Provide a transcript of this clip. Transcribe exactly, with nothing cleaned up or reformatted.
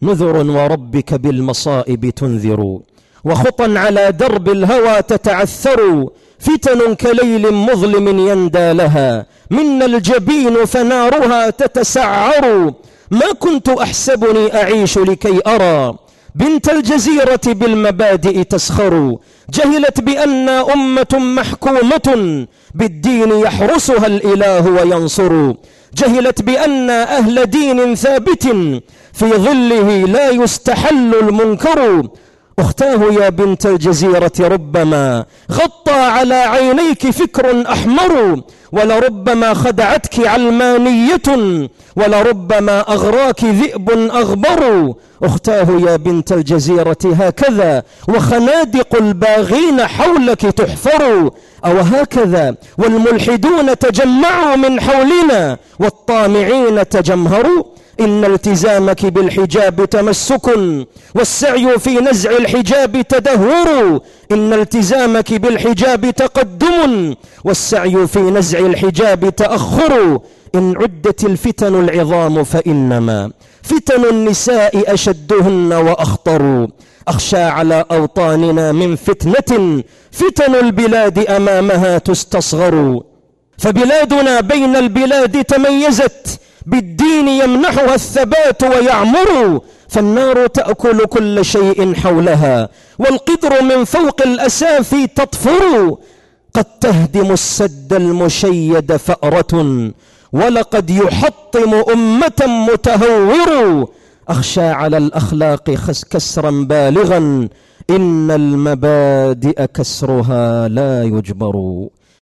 نذر وربك بالمصائب تنذر، وخطا على درب الهوى تتعثر، فتن كليل مظلم يندى لها، منا الجبين فنارها تتسعر. ما كنت أحسبني أعيش لكي أرى بنت الجزيرة بالمبادئ تسخر، جهلت بأن أمة محكومة بالدين يحرسها الإله وينصر، جهلت بأن أهل دين ثابت في ظله لا يستحل المنكر. أختاه يا بنت الجزيرة ربما غطى على عينيك فكر أحمر، ولربما خدعتك علمانية، ولربما أغراك ذئب أغبر. أختاه يا بنت الجزيرة هكذا وخنادق الباغين حولك تحفر، أو هكذا والملحدون تجمعوا من حولنا والطامعين تجمهروا. إن التزامك بالحجاب تمسك والسعي في نزع الحجاب تدهور، إن التزامك بالحجاب تقدم والسعي في نزع الحجاب تأخر. إن عدت الفتن العظام فإنما فتن النساء أشدهن وأخطر، أخشى على أوطاننا من فتنة فتن البلاد أمامها تستصغر. فبلادنا بين البلاد تميزت بالدين يمنحها الثبات ويعمر، فالنار تأكل كل شيء حولها والقدر من فوق الأسافي تطفر. قد تهدم السد المشيد فأرة ولقد يحطم أمة متهور، أخشى على الأخلاق كسرا بالغا إن المبادئ كسرها لا يجبر.